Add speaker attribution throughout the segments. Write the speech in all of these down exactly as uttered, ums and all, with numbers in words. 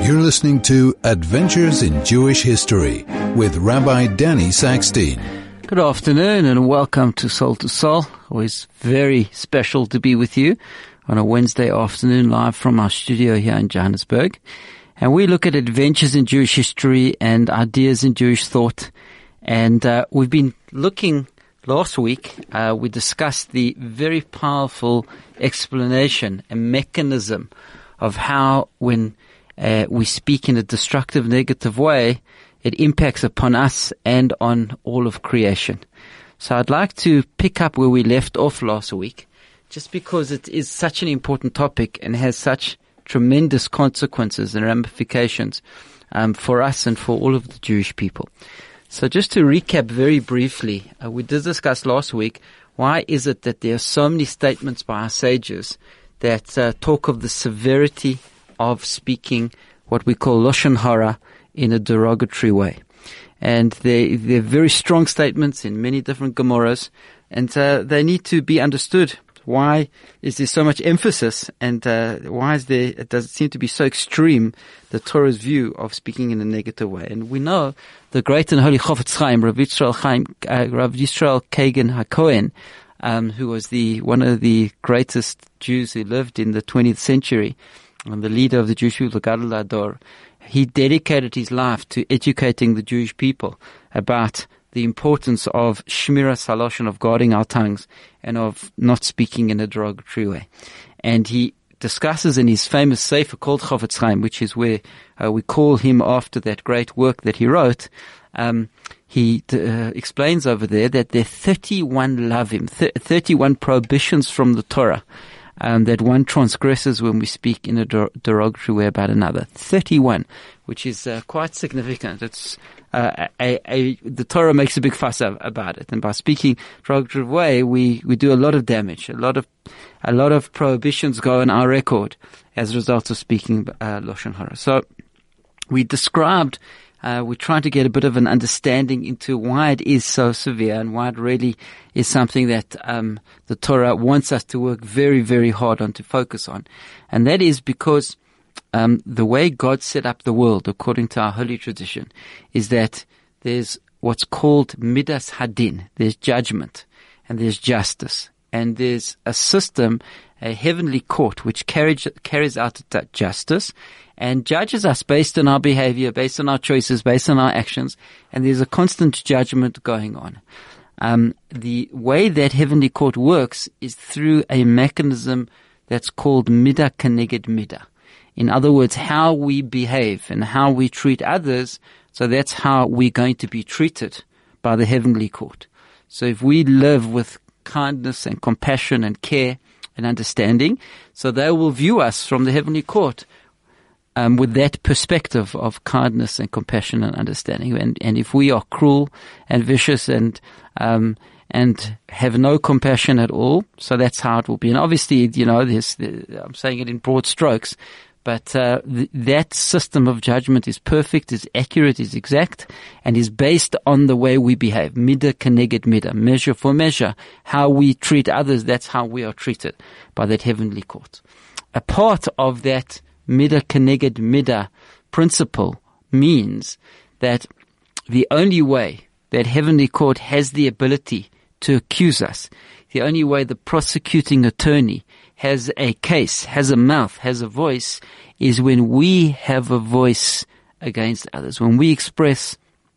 Speaker 1: You're listening to Adventures in Jewish History with Rabbi Danny Sackstein.
Speaker 2: Good afternoon and welcome to Soul to Soul. Always very special to be with you on a Wednesday afternoon live from our studio here in Johannesburg. And we look at adventures in Jewish history and ideas in Jewish thought. And uh, we've been looking, last week, uh, we discussed the very powerful explanation and mechanism of how when uh, we speak in a destructive, negative way, it impacts upon us and on all of creation. So I'd like to pick up where we left off last week, just because it is such an important topic and has such tremendous consequences and ramifications um, for us and for all of the Jewish people. So just to recap very briefly, uh, we did discuss last week, why is it that there are so many statements by our sages that uh, talk of the severity of speaking what we call Lashon Hara in a derogatory way. And they, they're very strong statements in many different Gemaras, and uh, they need to be understood. Why is there so much emphasis, and uh, why is there, it does it seem to be so extreme, the Torah's view of speaking in a negative way? And we know the great and holy Chofetz Chaim, Rav Yisrael Chaim, uh, Rav Yisrael Kagan HaKohen, um, who was the one of the greatest Jews who lived in the twentieth century, and the leader of the Jewish people, Gadol Ador. He dedicated his life to educating the Jewish people about the importance of Shmiras HaLashon, of guarding our tongues, and of not speaking in a derogatory way. And he discusses in his famous Sefer called Chofetz Chaim, which is where uh, we call him after that great work that he wrote. Um, he uh, explains over there that there are thirty-one lavim, th- thirty-one prohibitions from the Torah Um, that one transgresses when we speak in a der- derogatory way about another. thirty-one, which is uh, quite significant. It's uh, a, a, the Torah makes a big fuss of, about it, and by speaking derogatory way, we, we do a lot of damage. A lot of a lot of prohibitions go on our record as a result of speaking uh, Lashon Hara. So we described. Uh, we're trying to get a bit of an understanding into why it is so severe and why it really is something that um, the Torah wants us to work very, very hard on, to focus on. And that is because um, the way God set up the world, according to our holy tradition, is that there's what's called Midas Hadin. There's judgment and there's justice. And there's a system, a heavenly court, which carries, carries out that justice and judges us based on our behavior, based on our choices, based on our actions, and there's a constant judgment going on. Um, the way that heavenly court works is through a mechanism that's called Midah Keneged Midah. In other words, how we behave and how we treat others, so that's how we're going to be treated by the heavenly court. So if we live with kindness and compassion and care and understanding, so they will view us from the heavenly court Um, with that perspective of kindness and compassion and understanding. And, and if we are cruel and vicious and, um, and have no compassion at all, so that's how it will be. And obviously, you know, there's, I'm saying it in broad strokes, but, uh, th- that system of judgment is perfect, is accurate, is exact, and is based on the way we behave. Midah Keneged Midah, measure for measure. How we treat others, that's how we are treated by that heavenly court. A part of that Midah Keneged Midah principle means that the only way that heavenly court has the ability to accuse us, the only way the prosecuting attorney has a case, has a mouth, has a voice, is when we have a voice against others. When we express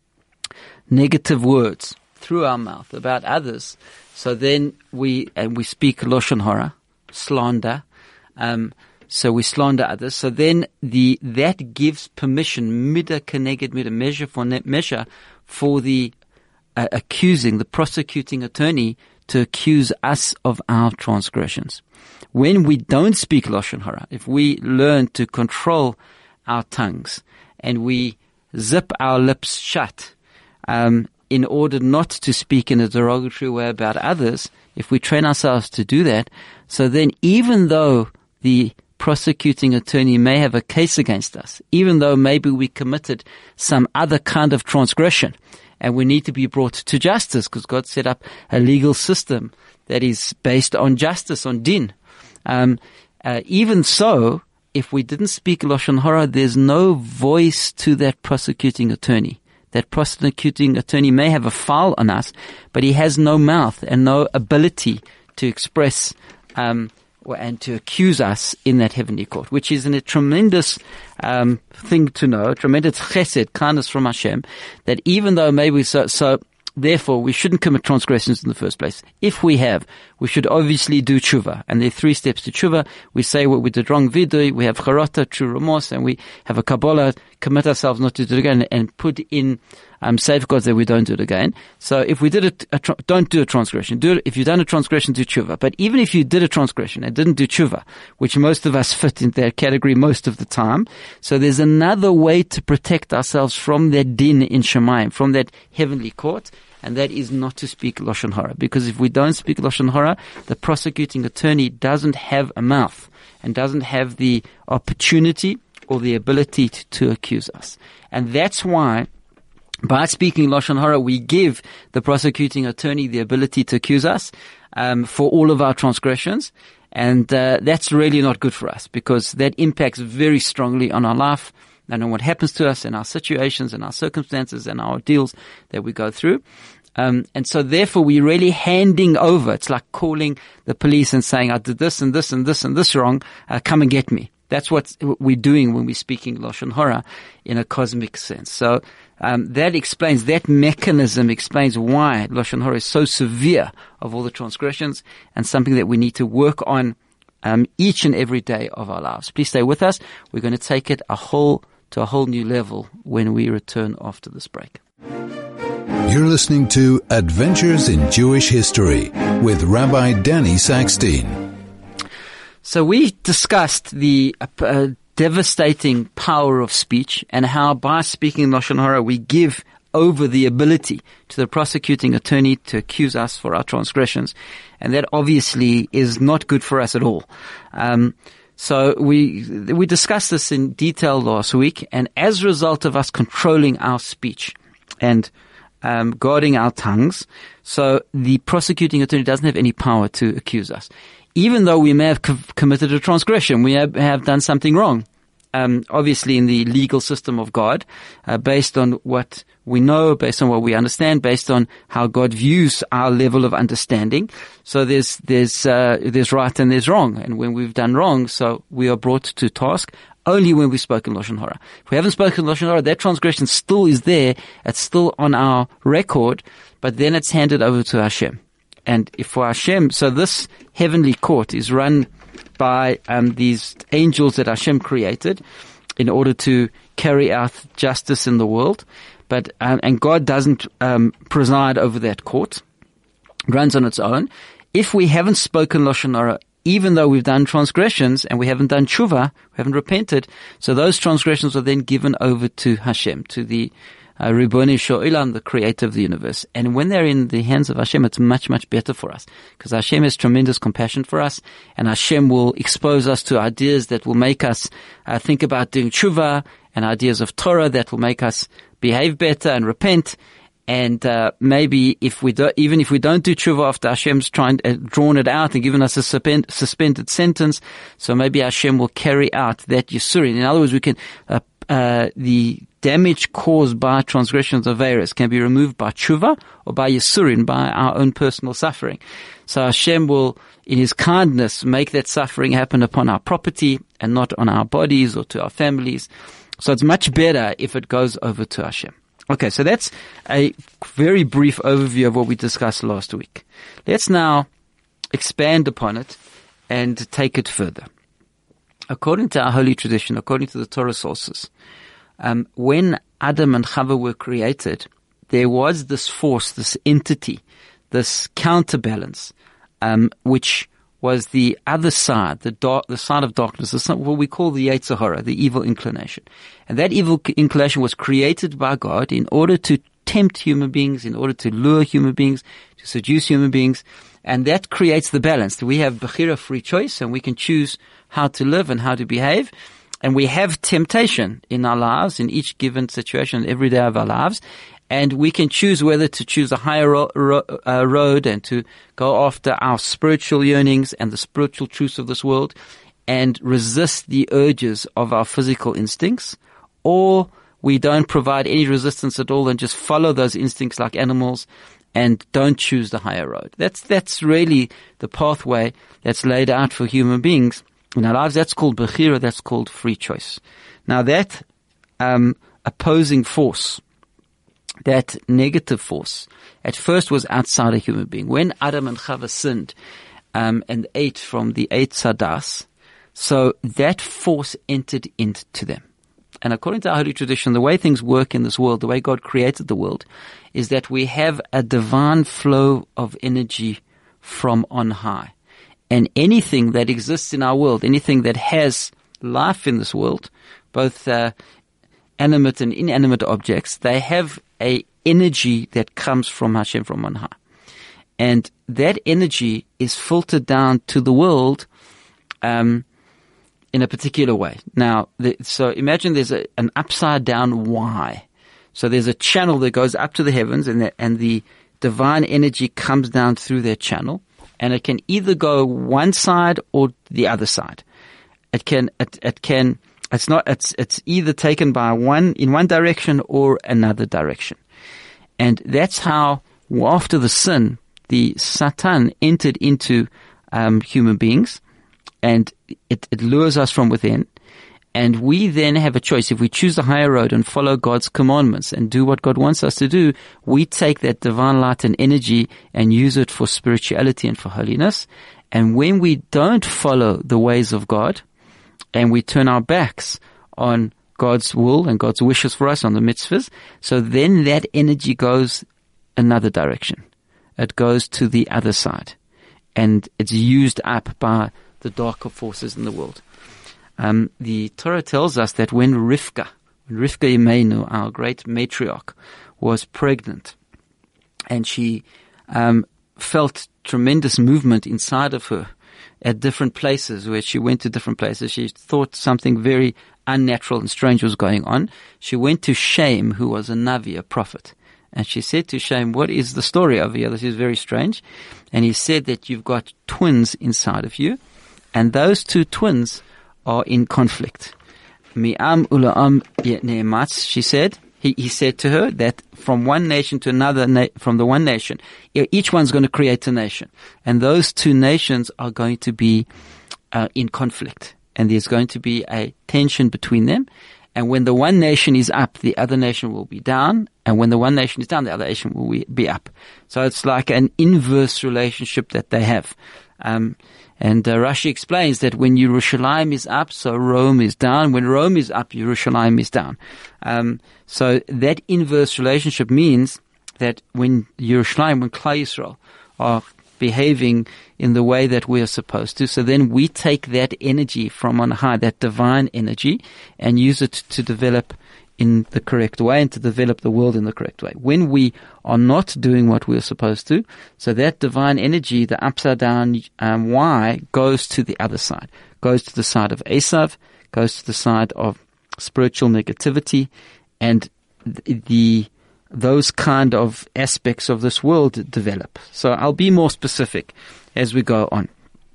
Speaker 2: negative words through our mouth about others, so then we, and we speak Lashon Hara, slander, um, So we slander others. So then the that gives permission, Midah Keneged Midah, measure for measure, for the uh, accusing, the prosecuting attorney to accuse us of our transgressions. When we don't speak Lashon Hara, if we learn to control our tongues and we zip our lips shut um, in order not to speak in a derogatory way about others, if we train ourselves to do that, so then even though the prosecuting attorney may have a case against us, even though maybe we committed some other kind of transgression and we need to be brought to justice because God set up a legal system that is based on justice, on din. Um, uh, even so, if we didn't speak Lashon Hara, there's no voice to that prosecuting attorney. That prosecuting attorney may have a file on us, but he has no mouth and no ability to express um, and to accuse us in that heavenly court, which is a tremendous um, thing to know, a tremendous chesed, kindness from Hashem, that even though maybe so, so therefore we shouldn't commit transgressions in the first place. If we have, we should obviously do tshuva. And there are three steps to tshuva. We say what we did wrong, vidui, we have charata, true remorse, and we have a kabbalah, commit ourselves not to do it again, and put in um, safeguards that we don't do it again. So if we did it, a tra- don't do a transgression. Do it, if you've done a transgression, do tshuva. But even if you did a transgression and didn't do tshuva, which most of us fit in that category most of the time, so there's another way to protect ourselves from that din in Shemayim, from that heavenly court, and that is not to speak Lashon Hara. Because if we don't speak Lashon Hara, the prosecuting attorney doesn't have a mouth and doesn't have the opportunity or the ability to, to accuse us. And that's why by speaking Lashon Hara, we give the prosecuting attorney the ability to accuse us um, for all of our transgressions. And uh, that's really not good for us, because that impacts very strongly on our life and on what happens to us and our situations and our circumstances and our deals that we go through. Um, and so therefore we're really handing over. It's like calling the police and saying, I did this and this and this and this wrong. Uh, come and get me. That's what we're doing when we're speaking Lashon Hara in a cosmic sense. So um, that explains, that mechanism explains why Lashon Hara is so severe of all the transgressions, and something that we need to work on um, each and every day of our lives. Please stay with us. We're going to take it a whole to a whole new level when we return after this break.
Speaker 1: You're listening to Adventures in Jewish History with Rabbi Danny Sackstein.
Speaker 2: So we discussed the uh, devastating power of speech, and how by speaking Lashon Hara we give over the ability to the prosecuting attorney to accuse us for our transgressions. And that obviously is not good for us at all. Um, so we we discussed this in detail last week, and as a result of us controlling our speech and um, guarding our tongues, so the prosecuting attorney doesn't have any power to accuse us. Even though we may have co- committed a transgression, we have, have done something wrong. Um, obviously in the legal system of God, uh, based on what we know, based on what we understand, based on how God views our level of understanding. So there's, there's, uh, there's right and there's wrong. And when we've done wrong, so we are brought to task only when we've spoken Lashon Hara. If we haven't spoken Lashon Hara, that transgression still is there. It's still on our record, but then it's handed over to Hashem. And if for Hashem, so this heavenly court is run by um, these angels that Hashem created in order to carry out justice in the world. But um, and God doesn't um, preside over that court; it runs on its own. If we haven't spoken Lashon Hara, even though we've done transgressions and we haven't done tshuva, we haven't repented, so those transgressions are then given over to Hashem, to the Uh, Ribbono Shel Olam, the creator of the universe. And when they're in the hands of Hashem, it's much, much better for us, because Hashem has tremendous compassion for us, and Hashem will expose us to ideas that will make us uh, think about doing tshuva, and ideas of Torah that will make us behave better and repent. And uh, maybe if we do, even if we don't do tshuva after Hashem's trying, uh, drawn it out and given us a suspend, suspended sentence, so maybe Hashem will carry out that Yisurin. In other words, we can uh, uh, the damage caused by transgressions of Averis can be removed by tshuva or by Yisurin, by our own personal suffering. So Hashem will, in His kindness, make that suffering happen upon our property and not on our bodies or to our families. So it's much better if it goes over to Hashem. Okay, so that's a very brief overview of what we discussed last week. Let's now expand upon it and take it further. According to our holy tradition, according to the Torah sources, Um, when Adam and Chava were created, there was this force, this entity, this counterbalance, um, which was the other side, the dark, the side of darkness, the, what we call the Yetzer Hara, the evil inclination. And that evil inclination was created by God in order to tempt human beings, in order to lure human beings, to seduce human beings. And that creates the balance. We have Bechira, free choice, and we can choose how to live and how to behave. And we have temptation in our lives, in each given situation, every day of our lives. And we can choose whether to choose a higher ro- ro- uh, road and to go after our spiritual yearnings and the spiritual truths of this world. and resist the urges of our physical instincts, or we don't provide any resistance at all and just follow those instincts like animals and don't choose the higher road. That's, that's really the pathway that's laid out for human beings in our lives. That's called Bechira, that's called free choice. Now that, um, opposing force, that negative force, at first was outside a human being. When Adam and Chava sinned, um, and ate from the eight sadas, so that force entered into them. And according to our holy tradition, the way things work in this world, the way God created the world, is that we have a divine flow of energy from on high. And anything that exists in our world, anything that has life in this world, both uh, animate and inanimate objects, they have a energy that comes from Hashem from on high. And that energy is filtered down to the world um, in a particular way. Now, the, so imagine there's a, an upside down Y. So there's a channel that goes up to the heavens, and the, and the divine energy comes down through that channel, and it can either go one side or the other side. It can, it, it can, it's not, it's, it's either taken by one, in one direction or another direction. And that's how, after the sin, the Satan entered into um, human beings, and it, it lures us from within. And we then have a choice. If we choose the higher road and follow God's commandments and do what God wants us to do, we take that divine light and energy and use it for spirituality and for holiness. And when we don't follow the ways of God, and we turn our backs on God's will and God's wishes for us, on the mitzvahs, so then that energy goes another direction. It goes to the other side, and it's used up by the darker forces in the world. Um, the Torah tells us that when Rivka, when Rivka Imenu, our great matriarch, was pregnant, and she um, felt tremendous movement inside of her at different places, where she went to different places. She thought something very unnatural and strange was going on. She went to Shem, who was a Navi, a prophet. And she said to Shem, what is the story over here? This is very strange. And he said that you've got twins inside of you, and those two twins are in conflict. Mi'am ula'am ye'ne'ematz, she said. He, he said to her that from one nation to another, na- from the one nation, each one's going to create a nation. And those two nations are going to be uh, in conflict. And there's going to be a tension between them. And when the one nation is up, the other nation will be down. And when the one nation is down, the other nation will be up. So it's like an inverse relationship that they have. Um, and uh, Rashi explains that when Yerushalayim is up, so Rome is down. When Rome is up, Yerushalayim is down. Um, so that inverse relationship means that when Yerushalayim, when Klal Yisrael are behaving in the way that we are supposed to, so then we take that energy from on high, that divine energy, and use it to develop in the correct way and to develop the world in the correct way. When we are not doing what we're supposed to, so that divine energy, the upside down um, Y, goes to the other side, goes to the side of Esav, goes to the side of spiritual negativity, and the, the those kind of aspects of this world develop. So I'll be more specific as we go on.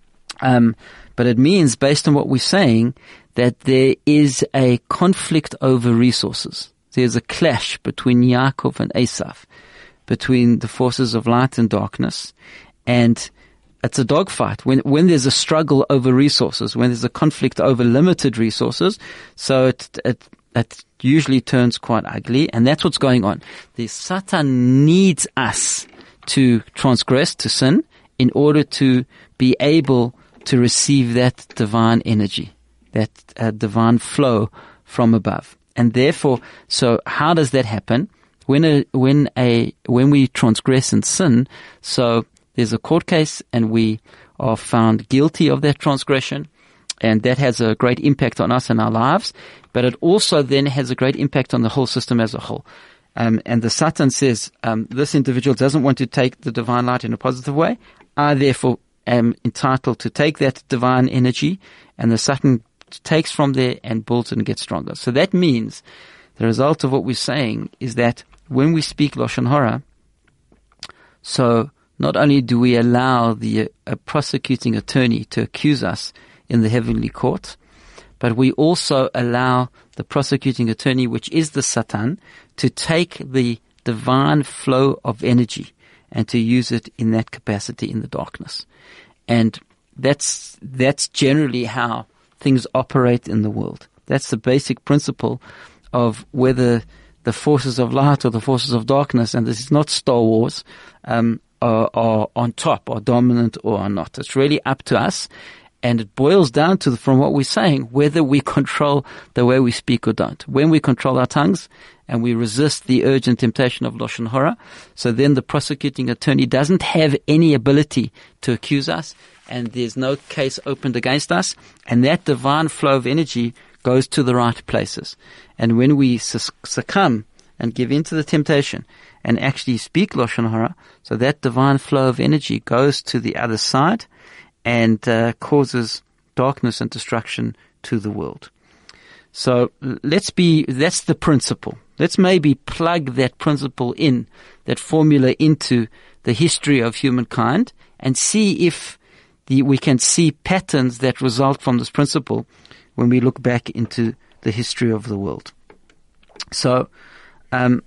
Speaker 2: Um, but it means, based on what we're saying, that there is a conflict over resources. There's a clash between Yaakov and Esav, between the forces of light and darkness, and it's a dogfight. When when there's a struggle over resources, when there's a conflict over limited resources, so it it it usually turns quite ugly, and that's what's going on. The Satan needs us to transgress, to sin, in order to be able to receive that divine energy, that uh, divine flow from above. And therefore, so how does that happen? When a, when a, when we transgress and sin, so there's a court case and we are found guilty of that transgression, and that has a great impact on us and our lives, but it also then has a great impact on the whole system as a whole. Um, and the Satan says, um, this individual doesn't want to take the divine light in a positive way. I therefore am entitled to take that divine energy, and the Satan takes from there and builds it and gets stronger. So that means the result of what we're saying is that when we speak Lashon Hara, so not only do we allow the uh, prosecuting attorney to accuse us in the heavenly court, but we also allow the prosecuting attorney, which is the Satan, to take the divine flow of energy and to use it in that capacity in the darkness. And that's that's generally how things operate in the world. That's the basic principle of whether the forces of light or the forces of darkness, and this is not Star Wars, um, are, are on top, are dominant or are not. It's really up to us. And it boils down to, from what we're saying, whether we control the way we speak or don't. When we control our tongues and we resist the urge and temptation of Lashon Hara, so then the prosecuting attorney doesn't have any ability to accuse us, and there's no case opened against us, and that divine flow of energy goes to the right places. And when we succumb and give in to the temptation and actually speak Lashon Hara, so that divine flow of energy goes to the other side and uh, causes darkness and destruction to the world. So let's be, that's the principle. Let's maybe plug that principle in, that formula into the history of humankind, and see if the, we can see patterns that result from this principle when we look back into the history of the world. So um,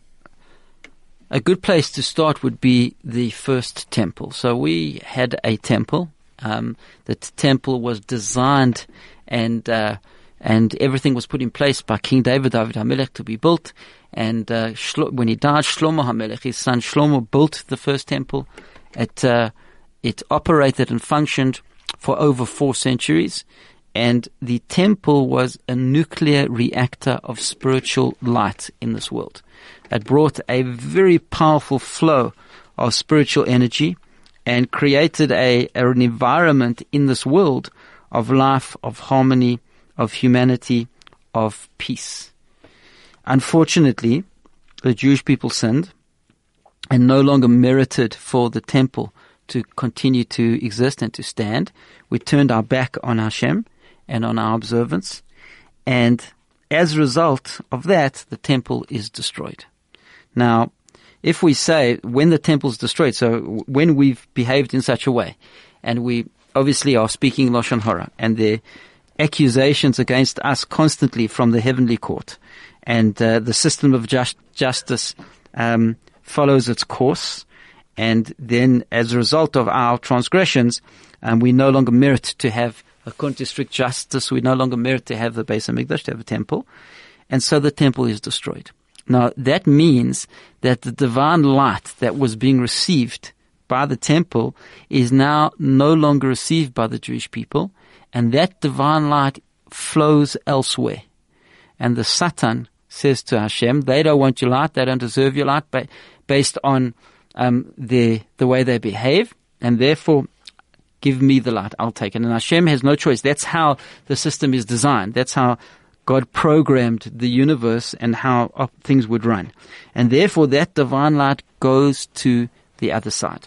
Speaker 2: a good place to start would be the first temple. So we had a temple. Um, the t- temple was designed and uh, and everything was put in place by King David, David HaMelech, to be built. And uh, Shlo- when he died, Shlomo HaMelech, his son Shlomo, built the first temple. It uh, it operated and functioned for over four centuries. And the temple was a nuclear reactor of spiritual light in this world. It brought a very powerful flow of spiritual energy and created a, an environment in this world of life, of harmony, of humanity, of peace. Unfortunately, the Jewish people sinned and no longer merited for the temple to continue to exist and to stand. We turned our back on Hashem and on our observance, and as a result of that, the temple is destroyed. Now, if we say when the temple is destroyed, so when we've behaved in such a way, and we obviously are speaking Lashon Hara, and the accusations against us constantly from the heavenly court, and uh, the system of just, justice um, follows its course, and then as a result of our transgressions, um, we no longer merit to have, according to strict justice, we no longer merit to have the Beis HaMikdash, to have a temple, and so the temple is destroyed. Now, that means that the divine light that was being received by the temple is now no longer received by the Jewish people, and that divine light flows elsewhere. And the Satan says to Hashem, they don't want your light, they don't deserve your light, but based on um, the the way they behave, and therefore give me the light, I'll take it. And Hashem has no choice. That's how the system is designed. That's how God programmed the universe and how up things would run. And therefore that divine light goes to the other side.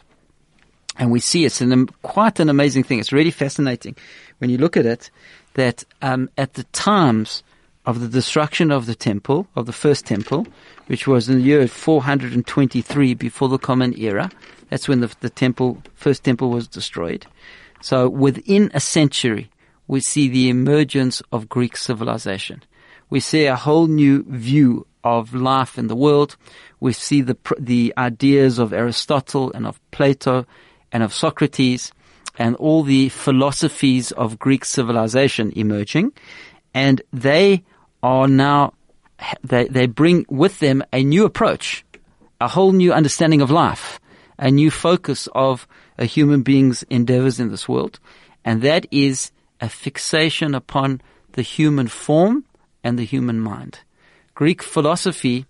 Speaker 2: And we see it's an, quite an amazing thing. It's really fascinating when you look at it, that um, at the times of the destruction of the temple, of the first temple, which was in the year four hundred twenty-three before the Common Era, that's when the, the temple, first temple was destroyed. So within a century, we see the emergence of Greek civilization. We see a whole new view of life in the world. We see the the ideas of Aristotle and of Plato and of Socrates and all the philosophies of Greek civilization emerging. And they are now, they, they bring with them a new approach, a whole new understanding of life, a new focus of a human being's endeavors in this world. And that is a fixation upon the human form and the human mind. Greek philosophy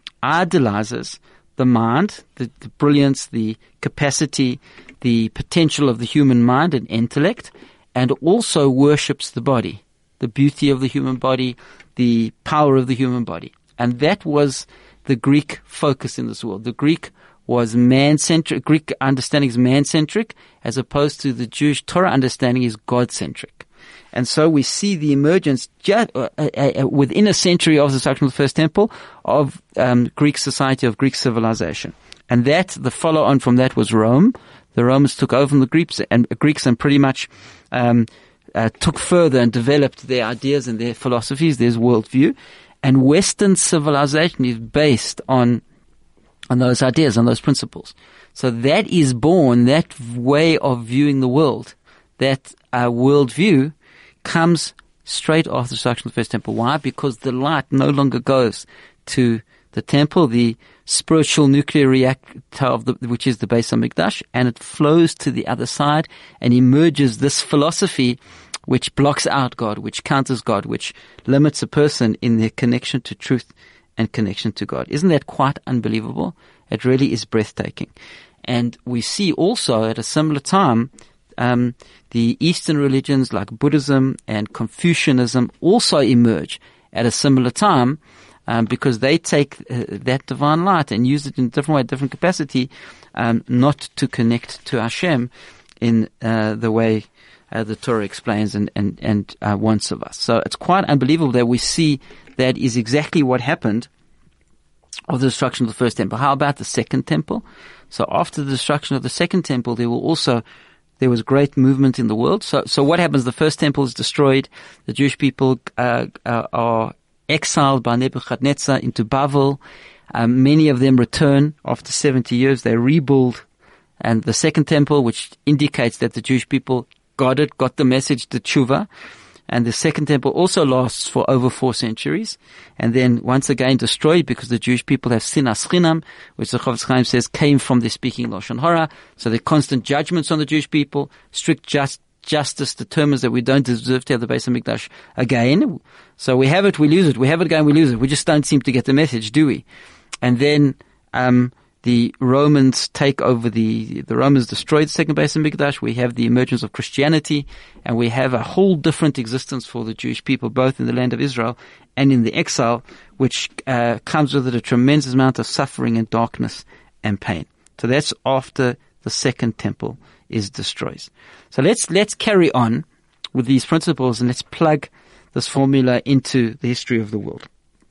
Speaker 2: idolizes the mind, the, the brilliance, the capacity, the potential of the human mind and intellect, and also worships the body, the beauty of the human body, the power of the human body. And that was the Greek focus in this world. The Greek was man-centric. Greek understanding is man-centric, as opposed to the Jewish Torah understanding is God-centric. And so we see the emergence just, uh, uh, uh, within a century of the destruction of the first temple of um, Greek society, of Greek civilization. And that, the follow-on from that was Rome. The Romans took over from the Greeks and, uh, Greeks and pretty much um, uh, took further and developed their ideas and their philosophies, their worldview. And Western civilization is based on on those ideas, on those principles. So that is born, that way of viewing the world, that uh, worldview comes straight after the destruction of the first temple. Why? Because the light no longer goes to the temple, the spiritual nuclear reactor of the, which is the Beis HaMikdash, and it flows to the other side and emerges this philosophy which blocks out God, which counters God, which limits a person in their connection to truth and connection to God. Isn't that quite unbelievable? It really is breathtaking. And we see also at a similar time, um, the Eastern religions like Buddhism and Confucianism also emerge at a similar time, um, because they take uh, that divine light and use it in a different way, different capacity, um, not to connect to Hashem in uh, the way Uh, the Torah explains and, and, and uh, wants of us. So it's quite unbelievable that we see that is exactly what happened of the destruction of the first temple. How about the second temple? So after the destruction of the second temple, there will also, there was great movement in the world. So, so what happens? The first temple is destroyed. The Jewish people uh, uh, are exiled by Nebuchadnezzar into Babel. Um, many of them return after seventy years. They rebuild. And the second temple, which indicates that the Jewish people got it, got the message, the tshuva. And the second temple also lasts for over four centuries. And then once again destroyed because the Jewish people have sinas chinam, which the Chofetz Chaim says came from their speaking Lashon Hara. So there are constant judgments on the Jewish people. Strict just, justice determines that we don't deserve to have the Beis HaMikdash again. So we have it, we lose it. We have it again, we lose it. We just don't seem to get the message, do we? And then, um, the Romans take over the, the Romans destroy the second Beis HaMikdash. We have the emergence of Christianity, and we have a whole different existence for the Jewish people, both in the land of Israel and in the exile, which uh, comes with it a tremendous amount of suffering and darkness and pain. So that's after the second temple is destroyed. So let's, let's carry on with these principles and let's plug this formula into the history of the world.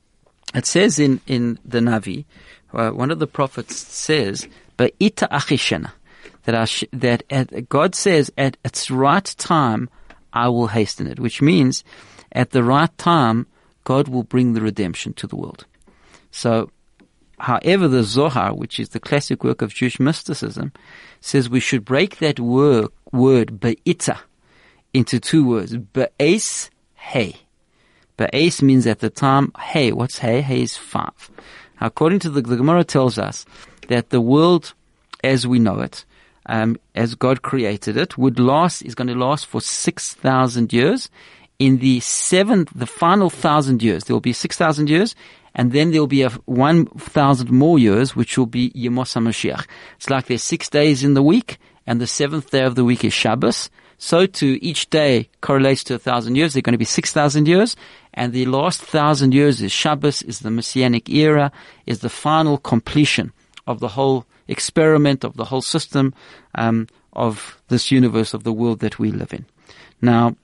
Speaker 2: It says in, in the Navi, Uh, one of the prophets says, "Ba'ita achishena," that our sh- that at, God says, "At its right time, I will hasten it," which means, at the right time, God will bring the redemption to the world. So, however, the Zohar, which is the classic work of Jewish mysticism, says we should break that word word ba'ita into two words: ba'es hey. Ba'es means at the time. Hey, what's hey? Hey is five. According to the, the Gemara tells us that the world as we know it, um, as God created it, would last, is going to last for six thousand years. In the seventh, the final thousand years, there will be six thousand years, and then there will be a one thousand more years, which will be Yemos HaMashiach. It's like there's six days in the week, and the seventh day of the week is Shabbos. So too, each day correlates to a thousand years. There are going to be six thousand years, and the last thousand years is Shabbos, is the Messianic era, is the final completion of the whole experiment, of the whole system, um, of this universe, of the world that we live in. Now,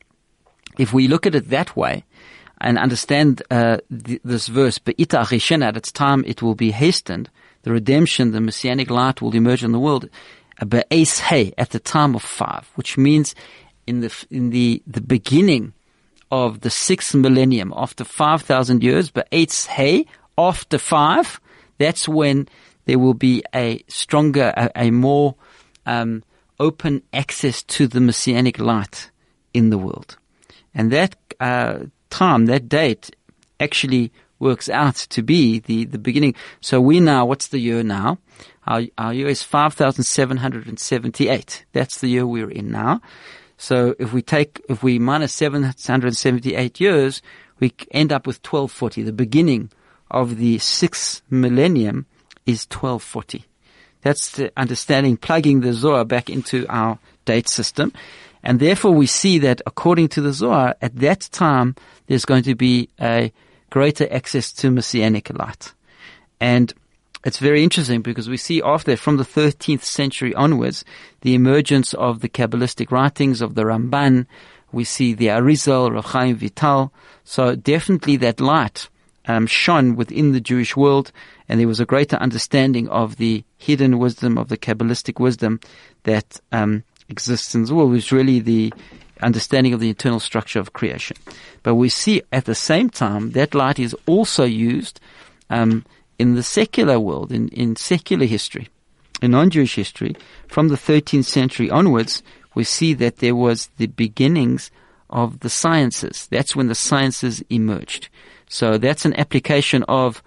Speaker 2: if we look at it that way and understand uh, th- this verse, Be'ita Achishena, at its time it will be hastened, the redemption, the Messianic light will emerge in the world, Be'ez Hey, at the time of five, which means in the in the, the beginning of the sixth millennium, after five thousand years, Be'ez Hey, after five, that's when there will be a stronger, a, a more um, open access to the Messianic light in the world. And that uh, time, that date, actually works out to be the, the beginning. So we now, what's the year now? Our, our year is five thousand seven hundred seventy-eight. That's the year we're in now. So if we take, if we minus seven hundred seventy-eight years, we end up with twelve forty. The beginning of the sixth millennium is twelve forty. That's the understanding, plugging the Zohar back into our date system. And therefore we see that according to the Zohar, at that time, there's going to be a greater access to Messianic light. And it's very interesting because we see after that, from the thirteenth century onwards, the emergence of the Kabbalistic writings of the Ramban. We see the Arizal, Rav Chaim Vital. So definitely that light um, shone within the Jewish world, and there was a greater understanding of the hidden wisdom, of the Kabbalistic wisdom that um, exists in the world, which is really the understanding of the internal structure of creation. But we see at the same time that light is also used um, in the secular world, in, in secular history, in non-Jewish history. From the thirteenth century onwards, we see that there was the beginnings of the sciences. That's when the sciences emerged. So that's an application of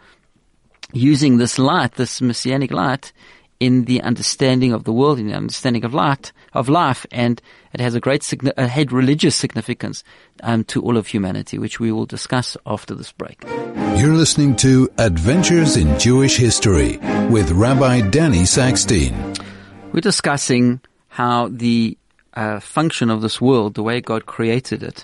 Speaker 2: using this light, this messianic light, in the understanding of the world, in the understanding of light, of life, and it has a great, signi- uh, had religious significance um, to all of humanity, which we will discuss after this break.
Speaker 1: You're listening to Adventures in Jewish History with Rabbi Danny Sackstein.
Speaker 2: We're discussing how the uh, function of this world, the way God created it,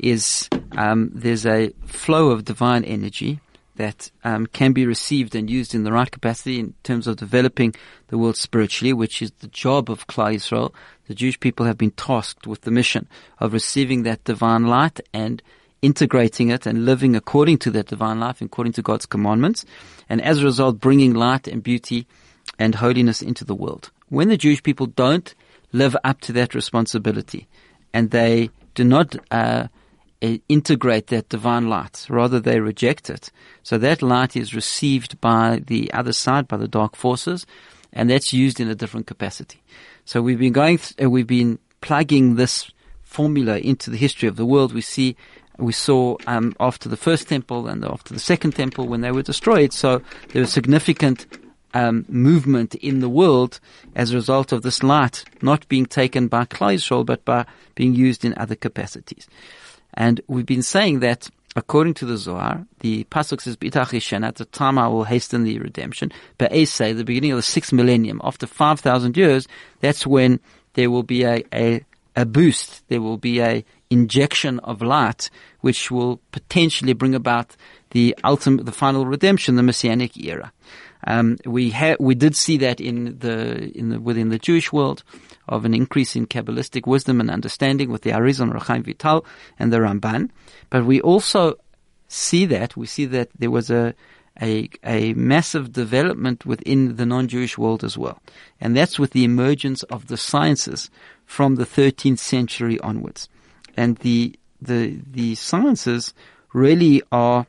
Speaker 2: is um, there's a flow of divine energy that um, can be received and used in the right capacity in terms of developing the world spiritually, which is the job of Klal Yisrael. The Jewish people have been tasked with the mission of receiving that divine light and integrating it and living according to that divine life, according to God's commandments, and as a result bringing light and beauty and holiness into the world. When the Jewish people don't live up to that responsibility and they do not uh, integrate that divine light, rather they reject it. So that light is received by the other side, by the dark forces, and that's used in a different capacity. So we've been going, th- we've been plugging this formula into the history of the world. We see, we saw um, after the first temple and after the second temple when they were destroyed. So there was significant um, movement in the world as a result of this light not being taken by Klal Yisrael, but by being used in other capacities. And we've been saying that according to the Zohar, the pasuk says, "B'itach Yishen," at the time I will hasten the redemption. Be'esei, the beginning of the sixth millennium, after five thousand years, that's when there will be a, a, a boost, there will be a injection of light, which will potentially bring about the ultimate, the final redemption, the Messianic era. Um, we ha- we did see that in the in the within the Jewish world, of an increase in Kabbalistic wisdom and understanding with the Arizon, Rechaim Vital, and the Ramban. But we also see that, we see that there was a, a, a massive development within the non-Jewish world as well. And that's with the emergence of the sciences from the thirteenth century onwards. And the, the, the sciences really are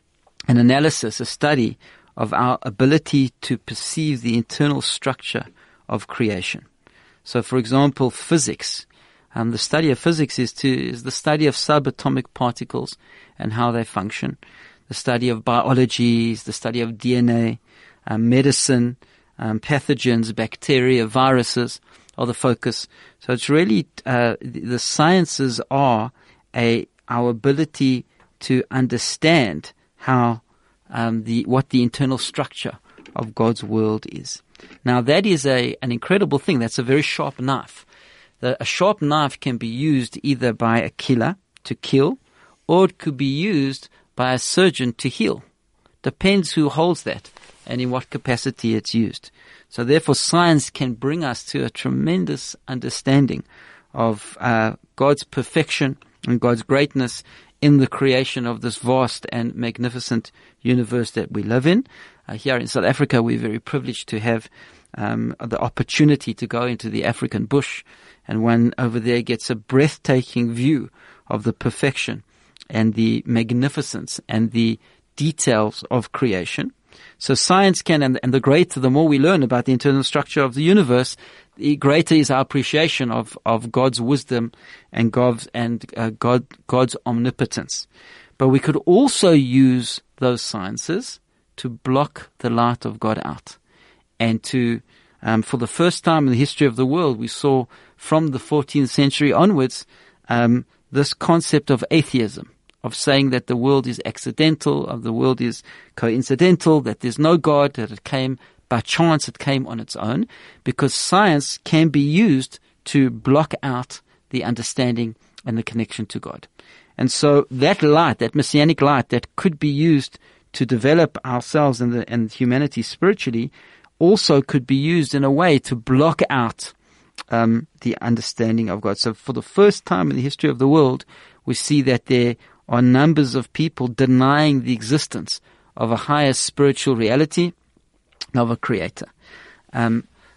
Speaker 2: an analysis, a study of our ability to perceive the internal structure of creation. So, for example, physics. Um, the study of physics is to is the study of subatomic particles and how they function. The study of biology is the study of D N A, um, medicine, um, pathogens, bacteria, viruses are the focus. So it's really uh, the sciences are a our ability to understand how um, the what the internal structure of God's world is. Now that is a an incredible thing. That's a very sharp knife. The, a sharp knife can be used either by a killer to kill, or it could be used by a surgeon to heal. Depends who holds that and in what capacity it's used. So therefore science can bring us to a tremendous understanding of uh, God's perfection and God's greatness in the creation of this vast and magnificent universe that we live in. Uh, here in South Africa, we're very privileged to have um, the opportunity to go into the African bush, and one over there gets a breathtaking view of the perfection and the magnificence and the details of creation. So science can, and, and the greater, the more we learn about the internal structure of the universe, the greater is our appreciation of, of God's wisdom and God's, and uh, God, God's omnipotence. But we could also use those sciences to block the light of God out. And to, um, for the first time in the history of the world, we saw from the fourteenth century onwards, um, this concept of atheism, of saying that the world is accidental, of the world is coincidental, that there's no God, that it came by chance, it came on its own, because science can be used to block out the understanding and the connection to God. And so that light, that messianic light that could be used to develop ourselves and, the, and humanity spiritually, also could be used in a way to block out um, the understanding of God. So for the first time in the history of the world, we see that there are numbers of people denying the existence of a higher spiritual reality, of a creator. Um,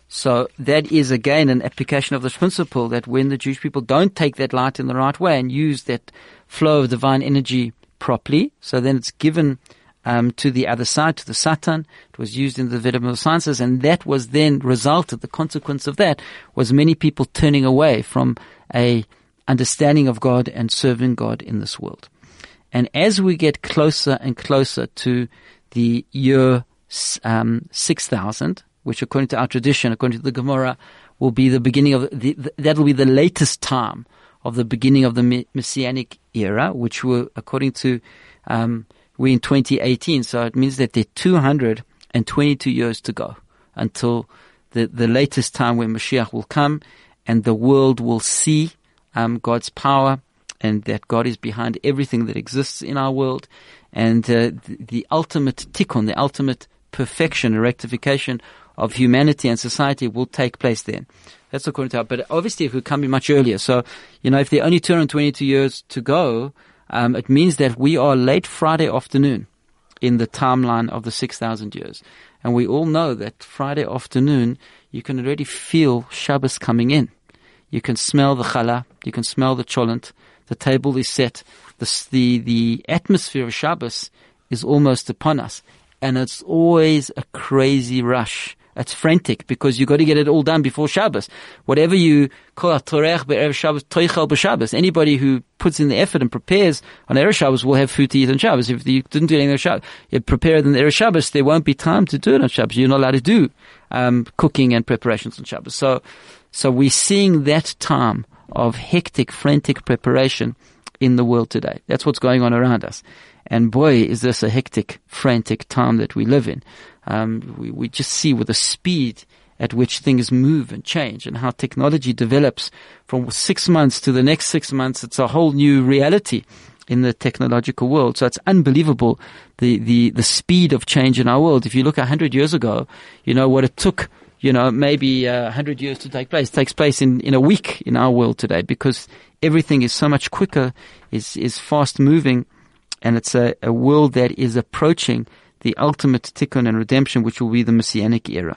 Speaker 2: So that is again an application of this principle that when the Jewish people don't take that light in the right way and use that flow of divine energy properly, so then it's given um, to the other side, to the Satan. It was used in the development of sciences, and that was then resulted, the consequence of that was many people turning away from a understanding of God and serving God in this world. And as we get closer and closer to the year um, six thousand, which according to our tradition, according to the Gemara, will be the beginning of the, the that will be the latest time of the beginning of the Messianic era, which were, according to, um, we're in twenty eighteen, so it means that there are two hundred twenty-two years to go until the, the latest time when Mashiach will come and the world will see um, God's power and that God is behind everything that exists in our world, and uh, the, the ultimate tikkun, the ultimate perfection, rectification of humanity and society will take place then. That's according to our, but obviously it could come much earlier. So, you know, if there are only two hundred twenty-two years to go, um, it means that we are late Friday afternoon in the timeline of the six thousand years. And we all know that Friday afternoon, you can already feel Shabbos coming in. You can smell the challah, you can smell the cholent, the table is set, the, the, the atmosphere of Shabbos is almost upon us. And it's always a crazy rush. It's frantic because you got to get it all done before Shabbos. Whatever you call Torech be'erev Shabbos, toichel b'Shabbos. Anybody who puts in the effort and prepares on Erev Shabbos will have food to eat on Shabbos. If you didn't do anything on Shabbos, you prepare it on Erev Shabbos, there won't be time to do it on Shabbos. You're not allowed to do um, cooking and preparations on Shabbos. So, so we're seeing that time of hectic, frantic preparation in the world today. That's what's going on around us. And boy, is this a hectic, frantic time that we live in. Um, we, we just see with the speed at which things move and change and how technology develops from six months to the next six months. It's a whole new reality in the technological world. So it's unbelievable, the, the, the speed of change in our world. If you look a hundred years ago, you know, what it took, you know, maybe a hundred years to take place, takes place in, in a week in our world today because everything is so much quicker, is, is fast moving. And it's a, a world that is approaching the ultimate tikkun and redemption, which will be the Messianic era.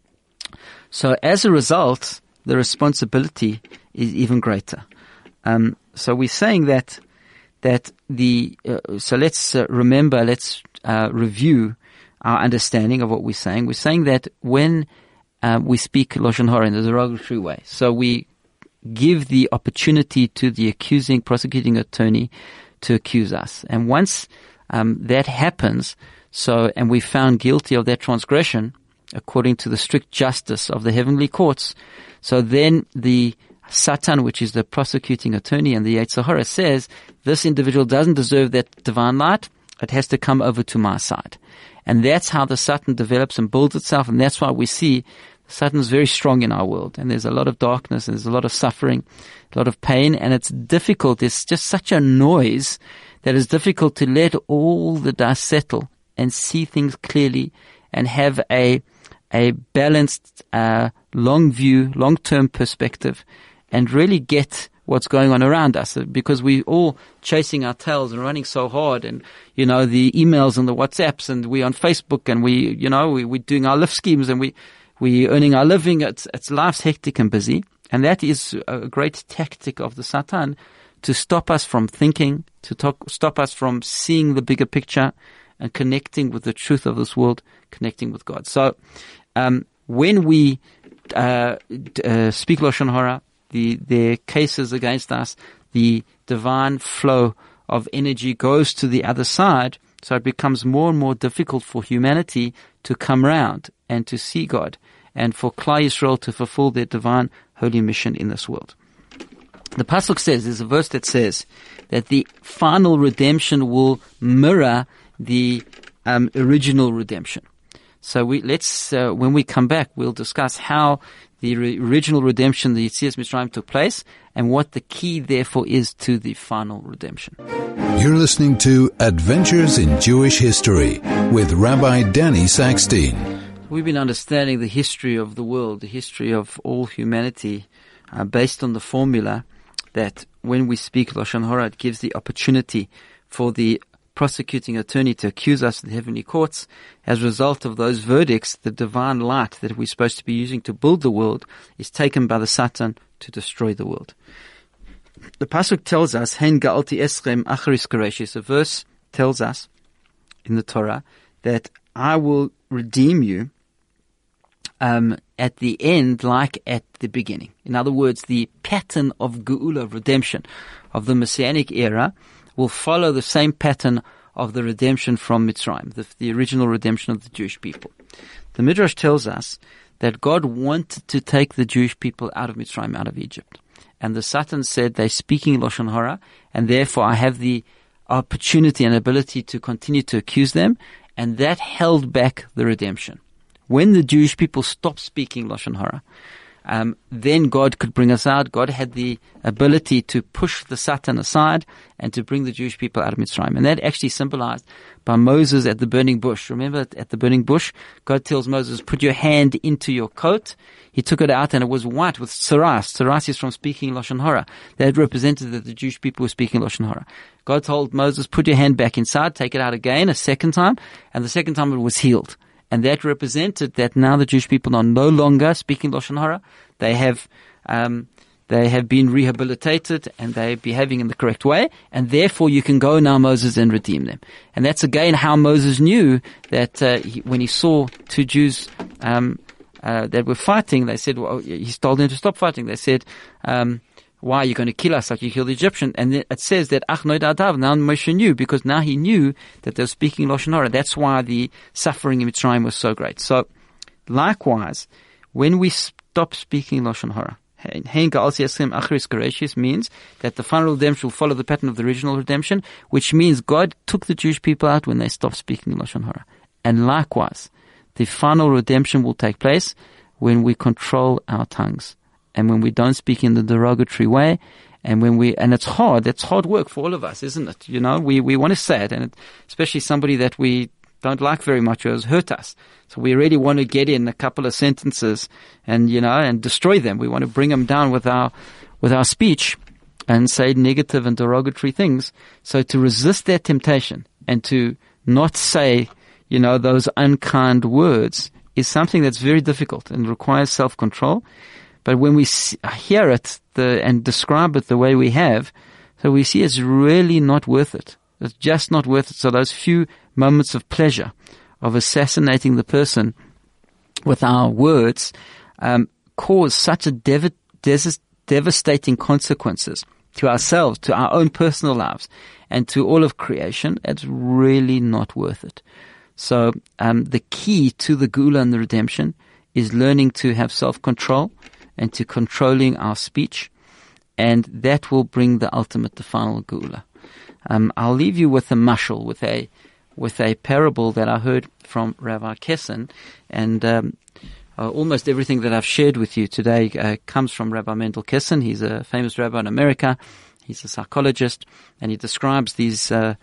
Speaker 2: So as a result, the responsibility is even greater. Um, so we're saying that that the uh, so let's uh, remember, let's uh, review our understanding of what we're saying. We're saying that when uh, we speak Lashon Hara in the derogatory way, so we give the opportunity to the accusing, prosecuting attorney to accuse us. And once um, that happens, so and we found guilty of that transgression, according to the strict justice of the heavenly courts, so then the Satan, which is the prosecuting attorney, and the Yetzer Hara says, this individual doesn't deserve that divine light, it has to come over to my side. And that's how the Satan develops and builds itself, and that's why we see Satan is very strong in our world, and there's a lot of darkness, and there's a lot of suffering, a lot of pain, and it's difficult. It's just such a noise that it's difficult to let all the dust settle and see things clearly and have a a balanced, uh, long view, long-term perspective, and really get what's going on around us, because we're all chasing our tails and running so hard, and, you know, the emails and the WhatsApps, and we're on Facebook, and we, you know, we, we're doing our lift schemes, and we, we're earning our living. It's, it's life's hectic and busy. And that is a great tactic of the Satan to stop us from thinking, to talk, stop us from seeing the bigger picture and connecting with the truth of this world, connecting with God. So, um, when we, uh, uh speak Lashon Hara, the, the cases against us, the divine flow of energy goes to the other side. So it becomes more and more difficult for humanity to come round and to see God, and for Klal Yisrael to fulfill their divine holy mission in this world. The Pasuk says, there's a verse that says that the final redemption will mirror the um, original redemption. So we let's uh, when we come back, we'll discuss how the re- original redemption, the Yetzias Mitzrayim, took place, and what the key therefore is to the final redemption.
Speaker 1: You're listening to Adventures in Jewish History with Rabbi Danny Sackstein.
Speaker 2: We've been understanding the history of the world, the history of all humanity, uh, based on the formula that when we speak Lashon Hara, it gives the opportunity for the prosecuting attorney to accuse us in the heavenly courts. As a result of those verdicts, the divine light that we're supposed to be using to build the world is taken by the Satan to destroy the world. The pasuk tells us, "Hein ga'alti eschem acharis kareshis." A verse tells us in the Torah that I will redeem you um, at the end like at the beginning. In other words, the pattern of geula, redemption, of the Messianic era will follow the same pattern of the redemption from Mitzrayim, the, the original redemption of the Jewish people. The Midrash tells us that God wanted to take the Jewish people out of Mitzrayim, out of Egypt. And the Satan said, they're speaking Lashon Hara, and therefore I have the opportunity and ability to continue to accuse them, and that held back the redemption. When the Jewish people stopped speaking Lashon Hara, Um, then God could bring us out. God had the ability to push the Satan aside and to bring the Jewish people out of Mitzrayim. And that actually symbolized by Moses at the burning bush. Remember at the burning bush, God tells Moses, put your hand into your coat. He took it out and it was white with tsaras. Tsaras is from speaking Lashon Hara. That represented that the Jewish people were speaking Lashon Hara. God told Moses, put your hand back inside, take it out again a second time, and the second time it was healed. And that represented that now the Jewish people are no longer speaking Lashon Hara. They have, um, they have been rehabilitated and they're behaving in the correct way. And therefore you can go now, Moses, and redeem them. And that's again how Moses knew that, uh, he, when he saw two Jews, um, uh, that were fighting, they said, well, he told them to stop fighting. They said, um, why are you going to kill us like you killed the Egyptian? And it says that Ach Noid Adav, now Moshe knew, because now he knew that they were speaking Lashon Hara. That's why the suffering in Mitzrayim was so great. So, likewise, when we stop speaking Lashon Hara, means that the final redemption will follow the pattern of the original redemption, which means God took the Jewish people out when they stopped speaking Lashon Hara. And likewise, the final redemption will take place when we control our tongues. And when we don't speak in the derogatory way, and when we, and it's hard, it's hard work for all of us, isn't it? You know, we, we want to say it, and it, especially somebody that we don't like very much or has hurt us. So we really want to get in a couple of sentences and, you know, and destroy them. We want to bring them down with our, with our speech and say negative and derogatory things. So to resist that temptation and to not say, you know, those unkind words is something that's very difficult and requires self-control. But when we hear it the, and describe it the way we have, so we see it's really not worth it. It's just not worth it. So those few moments of pleasure of assassinating the person with our words um, cause such a dev- des- devastating consequences to ourselves, to our own personal lives, and to all of creation. It's really not worth it. So um, the key to the Geula and the redemption is learning to have self-control and to controlling our speech, and that will bring the ultimate, the final Geula. Um, I'll leave you with a mashal, with a with a parable that I heard from Rabbi Kessin, and um, uh, almost everything that I've shared with you today uh, comes from Rabbi Mendel Kessin. He's a famous rabbi in America. He's a psychologist, and he describes these uh,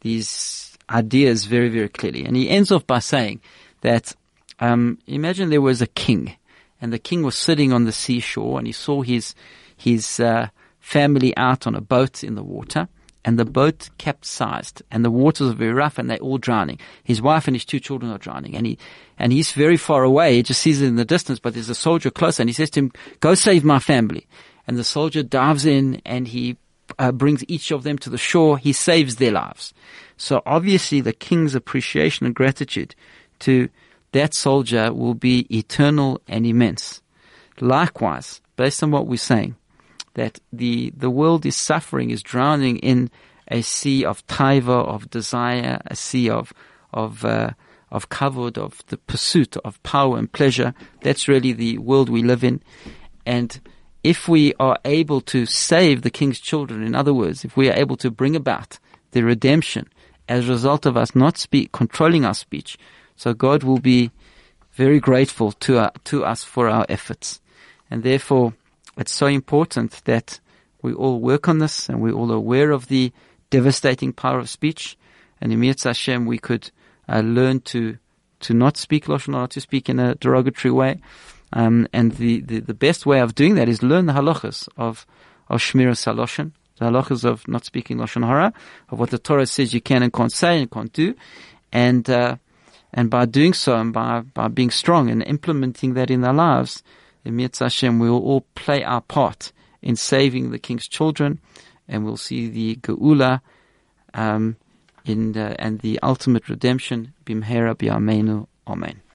Speaker 2: these ideas very, very clearly. And he ends off by saying that um, imagine there was a king. And the king was sitting on the seashore, and he saw his his uh, family out on a boat in the water, and the boat capsized, and the waters are very rough, and they're all drowning. His wife and his two children are drowning, and he and he's very far away. He just sees it in the distance, but there's a soldier close, and he says to him, "Go save my family." And the soldier dives in, and he uh, brings each of them to the shore. He saves their lives. So obviously, the king's appreciation and gratitude to that soldier will be eternal and immense. Likewise, based on what we're saying, that the, the world is suffering, is drowning in a sea of taiva, of desire, a sea of, of, uh, of kavod, of the pursuit of power and pleasure. That's really the world we live in. And if we are able to save the king's children, in other words, if we are able to bring about the redemption as a result of us not speak, controlling our speech, so God will be very grateful to our, to us for our efforts. And therefore, it's so important that we all work on this and we're all aware of the devastating power of speech. And in Mirz Hashem, we could uh, learn to to not speak Lashon Hara, to speak in a derogatory way. Um, and the, the, the best way of doing that is learn the halachas of, of Shmiras HaLashon, the halachas of not speaking Lashon Hara, of what the Torah says you can and can't say and can't do. And, uh, and by doing so, and by, by being strong and implementing that in our lives, in Mitzvah Hashem, we will all play our part in saving the King's children, and we'll see the Geula, um, in, uh, and the ultimate redemption, Bimhera B'Yameinu. Amen.